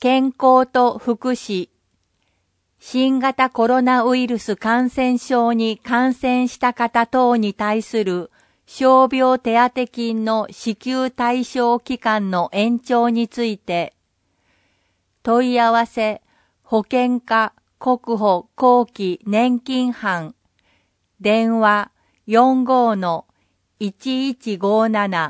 健康と福祉、新型コロナウイルス感染症に感染した方等に対する傷病手当金の支給対象期間の延長について、問い合わせ、保険課国保後期年金班、電話45-1157、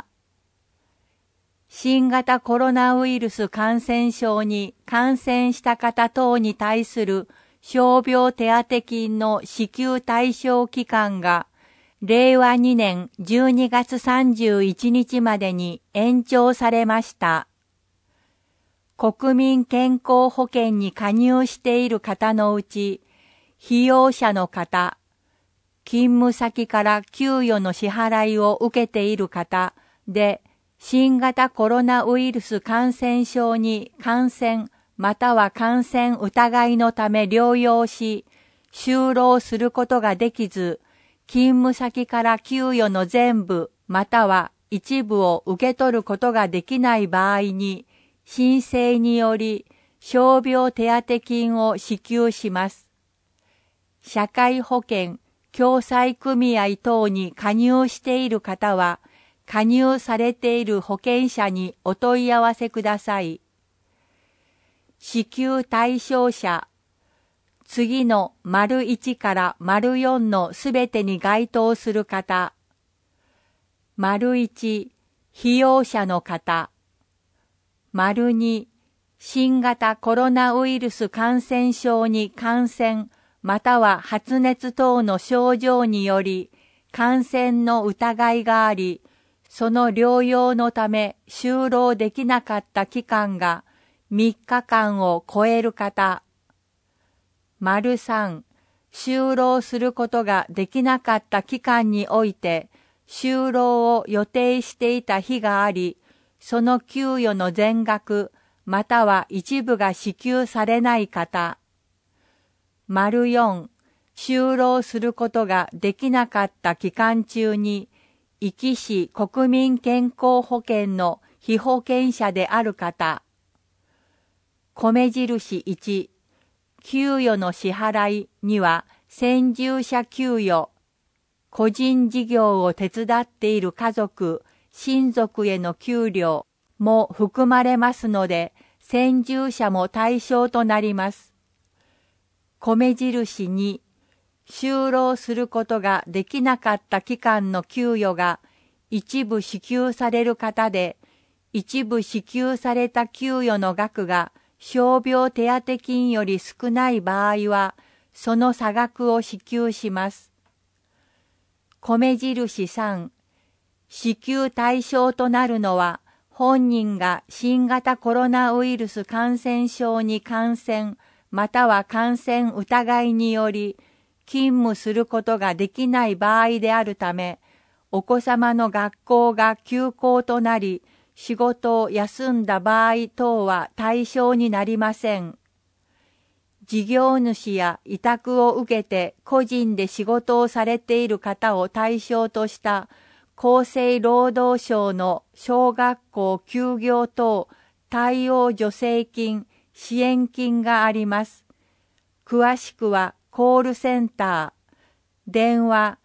新型コロナウイルス感染症に感染した方等に対する傷病手当金の支給対象期間が、令和2年12月31日までに延長されました。国民健康保険に加入している方のうち、被用者の方、勤務先から給与の支払いを受けている方で、新型コロナウイルス感染症に感染または感染疑いのため療養し、就労することができず、勤務先から給与の全部または一部を受け取ることができない場合に、申請により傷病手当金を支給します。社会保険、共済組合等に加入している方は、加入されている保険者にお問い合わせください。支給対象者、次の丸1から丸4のすべてに該当する方。丸1、被用者の方。丸2、新型コロナウイルス感染症に感染または発熱等の症状により感染の疑いがあり、その療養のため就労できなかった期間が3日間を超える方。丸3、就労することができなかった期間において就労を予定していた日があり、その給与の全額または一部が支給されない方。丸4、就労することができなかった期間中に、壱岐市国民健康保険の被保険者である方。米印1、給与の支払いには先住者給与、個人事業を手伝っている家族、親族への給料も含まれますので、先住者も対象となります。米印2、就労することができなかった期間の給与が一部支給される方で、一部支給された給与の額が傷病手当金より少ない場合は、その差額を支給します。米印3、支給対象となるのは、本人が新型コロナウイルス感染症に感染、または感染疑いにより、勤務することができない場合であるため、お子様の学校が休校となり、仕事を休んだ場合等は対象になりません。事業主や委託を受けて個人で仕事をされている方を対象とした厚生労働省の小学校休業等対応助成金、支援金があります。詳しくはコールセンター、電話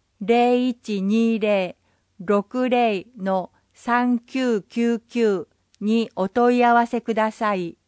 0120-60-3999にお問い合わせください。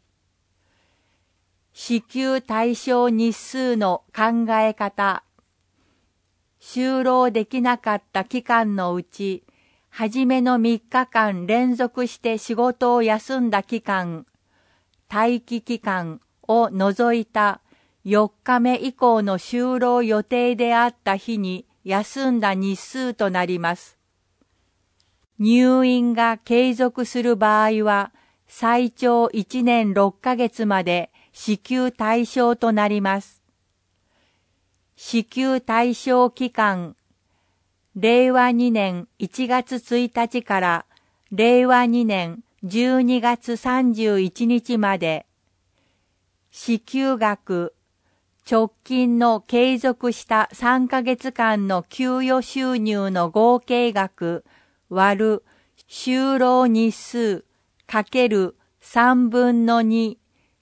支給対象日数の考え方。就労できなかった期間のうち、はじめの3日間連続して仕事を休んだ期間、待機期間を除いた4日目以降の就労予定であった日に休んだ日数となります。入院が継続する場合は、最長1年6ヶ月まで支給対象となります。支給対象期間、令和2年1月1日から令和2年12月31日まで、支給額、直近の継続した3ヶ月間の給与収入の合計額割る就労日数かける3分の2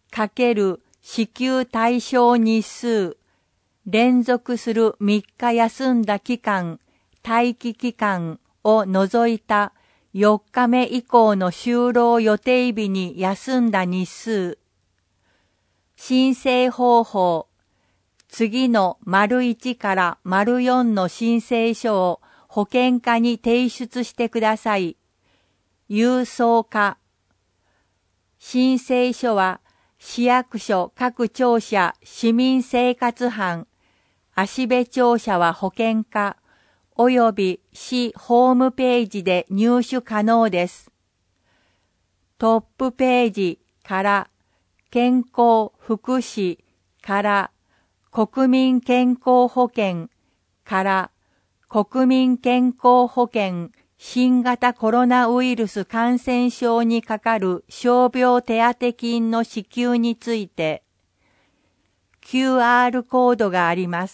×支給対象日数、連続する3日休んだ期間、待機期間を除いた4日目以降の就労予定日に休んだ日数。申請方法。次の1から4の申請書を保険課に提出してください。郵送課。申請書は市役所各庁舎市民生活班、芦部庁舎は保険課、および市ホームページで入手可能です。トップページから健康福祉から国民健康保険から国民健康保険新型コロナウイルス感染症にかかる傷病手当金の支給について QR コードがあります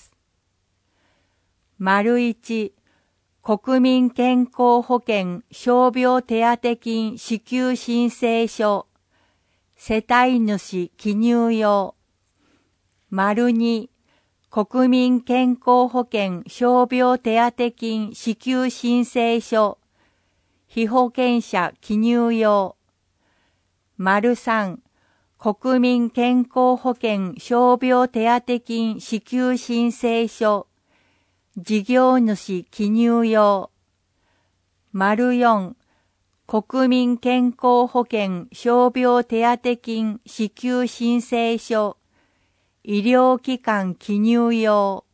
。1、国民健康保険傷病手当金支給申請書世帯主記入用。2、国民健康保険傷病手当金支給申請書被保険者記入用。3、国民健康保険傷病手当金支給申請書事業主記入用。4、国民健康保険傷病手当金支給申請書医療機関記入用。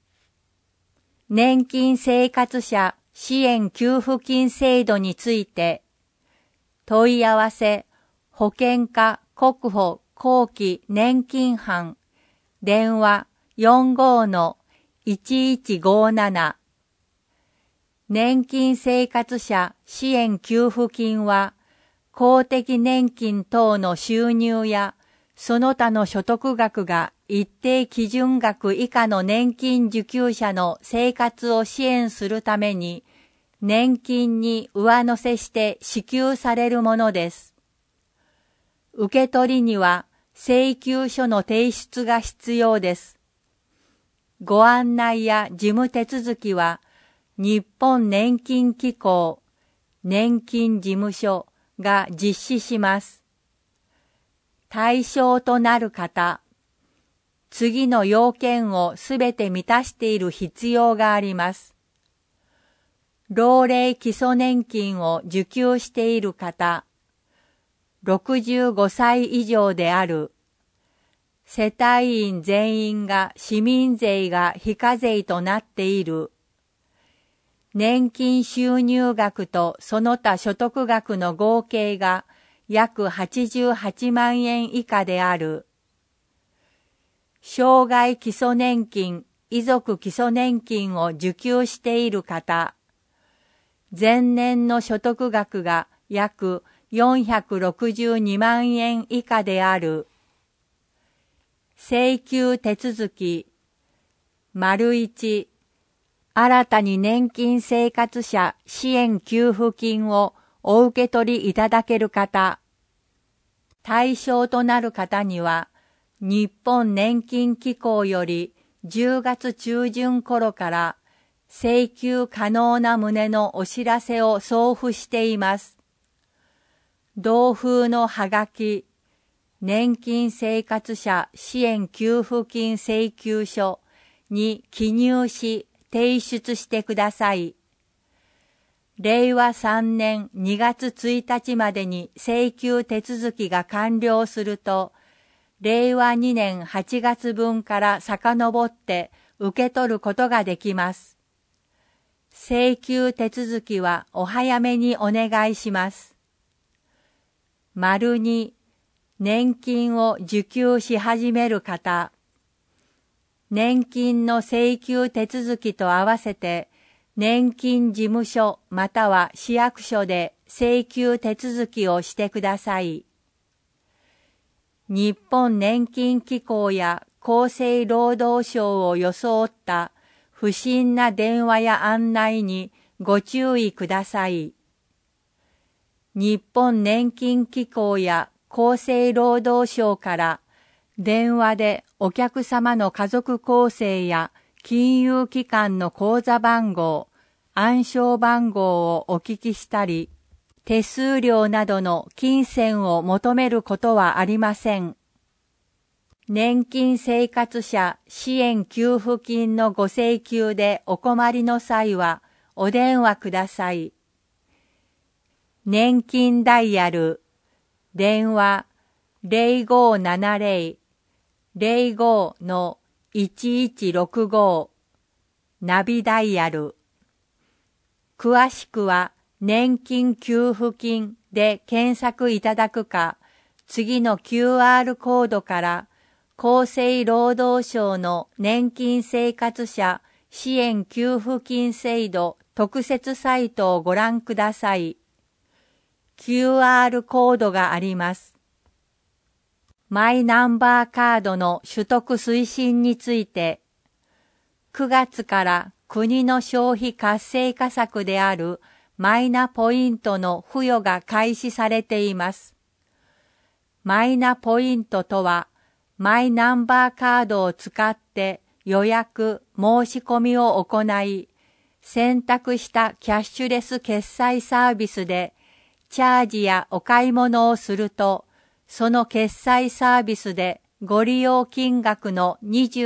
年金生活者支援給付金制度について問い合わせ保険課国保後期年金班電話 45-1157 年金生活者支援給付金は公的年金等の収入やその他の所得額が一定基準額以下の年金受給者の生活を支援するために年金に上乗せして支給されるものです。受け取りには請求書の提出が必要です。ご案内や事務手続きは日本年金機構年金事務所が実施します。対象となる方、次の要件をすべて満たしている必要があります。老齢基礎年金を受給している方、65歳以上である、世帯員全員が市民税が非課税となっている、年金収入額とその他所得額の合計が約88万円以下である。生涯基礎年金、遺族基礎年金を受給している方。前年の所得額が約462万円以下である。請求手続き。1、新たに年金生活者支援給付金をお受け取りいただける方。対象となる方には、日本年金機構より10月中旬頃から請求可能な旨のお知らせを送付しています。同封のはがき、年金生活者支援給付金請求書に記入し提出してください。令和3年2月1日までに請求手続きが完了すると、令和2年8月分から遡って受け取ることができます。請求手続きはお早めにお願いします。2、年金を受給し始める方。年金の請求手続きと合わせて、年金事務所または市役所で請求手続きをしてください。日本年金機構や厚生労働省を装った不審な電話や案内にご注意ください。日本年金機構や厚生労働省から電話でお客様の家族構成や金融機関の口座番号、暗証番号をお聞きしたり、手数料などの金銭を求めることはありません。年金生活者支援給付金のご請求でお困りの際はお電話ください。年金ダイヤル、電話 0570-05-1165 ナビダイヤル。詳しくは年金給付金で検索いただくか、次の QR コードから厚生労働省の年金生活者支援給付金制度特設サイトをご覧ください。QR コードがあります。マイナンバーカードの取得推進について、9月から国の消費活性化策であるマイナポイントの付与が開始されています。マイナポイントとは、マイナンバーカードを使って予約・申し込みを行い、選択したキャッシュレス決済サービスでチャージやお買い物をすると、その決済サービスでご利用金額の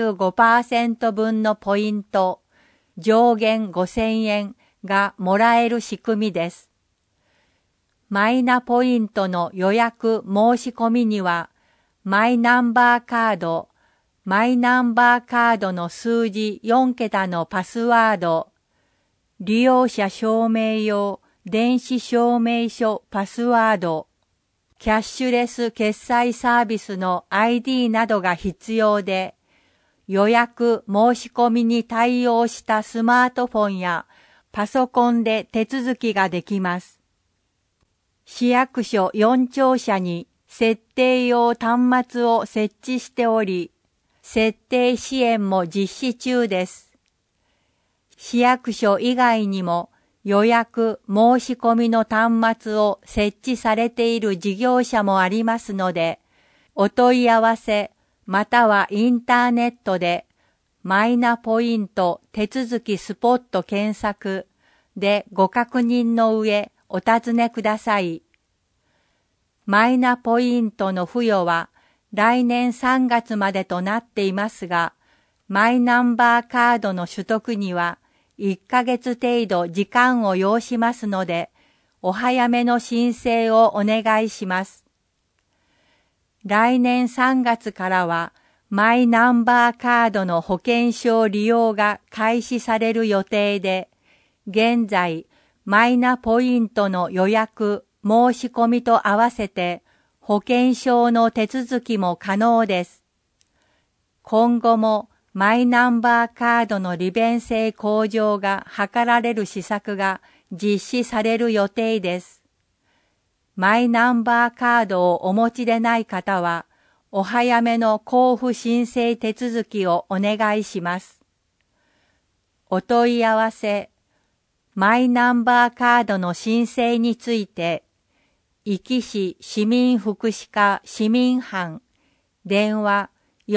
25% 分のポイント、上限5000円がもらえる仕組みです。マイナポイントの予約申し込みには、マイナンバーカード、マイナンバーカードの数字4桁のパスワード、利用者証明用電子証明書パスワード、キャッシュレス決済サービスの ID などが必要で、予約申し込みに対応したスマートフォンやパソコンで手続きができます。市役所4庁舎に設定用端末を設置しており、設定支援も実施中です。市役所以外にも予約申し込みの端末を設置されている事業者もありますので、お問い合わせまたはインターネットでマイナポイント手続きスポット検索でご確認の上お尋ねください。マイナポイントの付与は来年3月までとなっていますが、マイナンバーカードの取得には1ヶ月程度時間を要しますので、お早めの申請をお願いします。来年3月からは、マイナンバーカードの保険証利用が開始される予定で、現在、マイナポイントの予約、申し込みと合わせて、保険証の手続きも可能です。今後も、マイナンバーカードの利便性向上が図られる施策が実施される予定です。マイナンバーカードをお持ちでない方は、お早めの交付申請手続きをお願いします。お問い合わせ、マイナンバーカードの申請について、壱岐市市民福祉課市民班、電話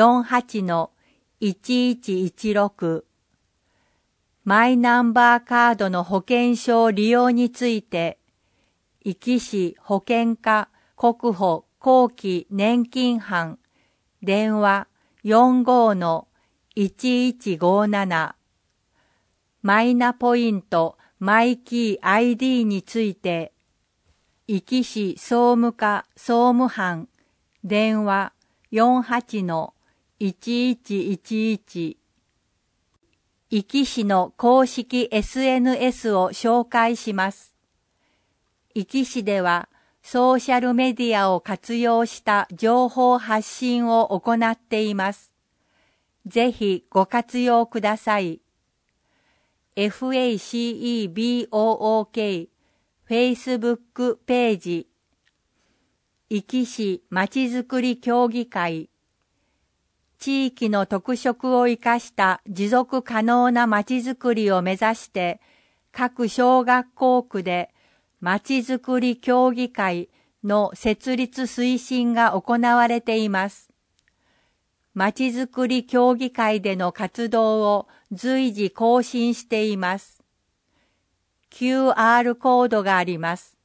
48-1116 マイナンバーカードの保険証利用について、壱岐市保険課国保後期年金班、電話 45-1157 マイナポイントマイキー ID について、壱岐市総務課総務班、電話 48-1111 壱岐市の公式 SNS を紹介します。壱岐市ではソーシャルメディアを活用した情報発信を行っています。ぜひご活用ください。FACEBOOK Facebook ページ、壱岐市まちづくり協議会、地域の特色を生かした持続可能なまちづくりを目指して各小学校区でまちづくり協議会の設立推進が行われています。まちづくり協議会での活動を随時更新しています。QR コードがあります。